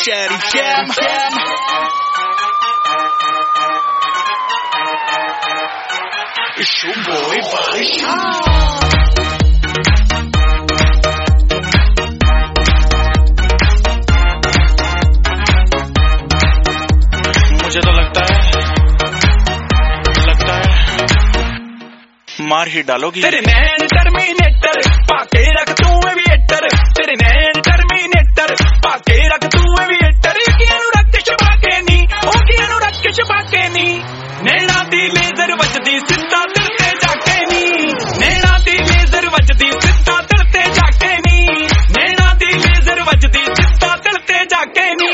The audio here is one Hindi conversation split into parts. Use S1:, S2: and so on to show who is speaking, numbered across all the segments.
S1: Cherry Jam. It's your boy Baisha. मुझे तो लगता है मार ही डालोगी।
S2: तेरे नैन टर्मिनेटर पाके रख तू एविएटर, तेरे नैन टर्मिनेटर पाके रख तू एविएटर। की अनुराग के छपाके नी, ओ की अनुराग के छपाके नी। नैना दी लेजर वजदी सिद्धा दिल ते जाके नी, नैना दी लेजर वजदी सिद्धा दिल ते जाके नी, नैना दी लेजर वजदी सिद्धा दिल ते जाके नी।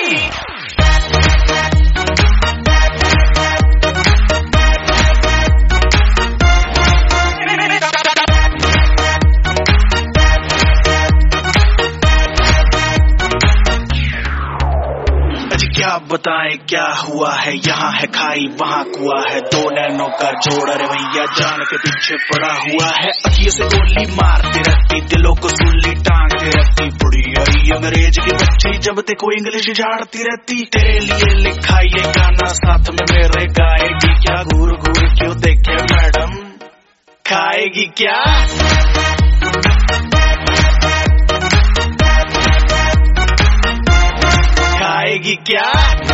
S1: क्या बताएं क्या हुआ है, यहाँ है खाई वहाँ कुआ है, दो नैनों का जोड़ रे भैया जान के पीछे पड़ा हुआ है। अखियों से गोली मारती रहती, दिलों को सुल्ली टांगती रहती, बुढ़ी अरी अंग्रेज की बच्ची जब देखो इंग्लिश झाड़ती रहती। तेरे लिए लिखा ये गाना साथ में मेरे गाएगी क्या, घूर घूर क्यों देखे मैडम खाएगी क्या। खाएगी क्या।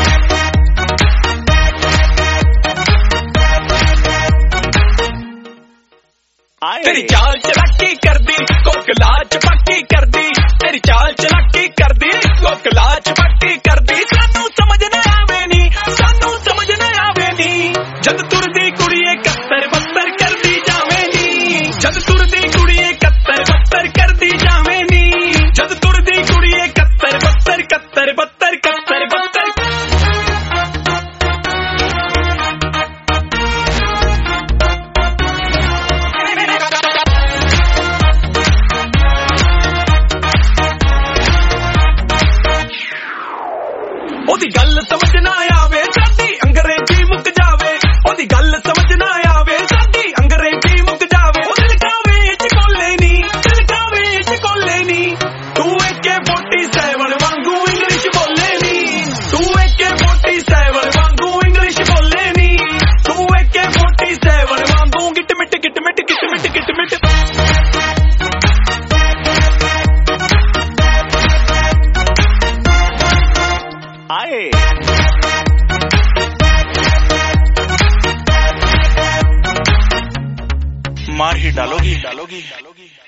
S2: तेरी चाल चलाकी कर दी, कोकला चपाकी कर दी, तेरी चाल चलाकी कर दी, कोकला चपाकी कर दी। सानू समझ न आवे नी, सानू समझ न आवे नी, जद तुरदी कुड़िए कत्तर बत्तर कर दी जावे नी, जद तुरदी कुड़िए कत्तर बत्तर कर दी जावे नी, जद तुरदी कुड़िए कत्तर बत्तर कत्तर बत्तर कत्तर बत्तर। ओदी गल समझ ना आवे साडी अंग्रेजी मुक जावे, ओदी गल समझ ना आवे साडी अंग्रेजी मुक जावे। ओ दिलकावे च कोले नी, दिलकावे च कोले नी, तू AK-47 वांगू इंग्लिश बोले नी, तू AK-47 वांगू इंग्लिश बोले नी, तू AK-47 वांगू गिट मिट गिट मिट गिट मिट गिट मिट। आए
S1: मार ही डालोगी।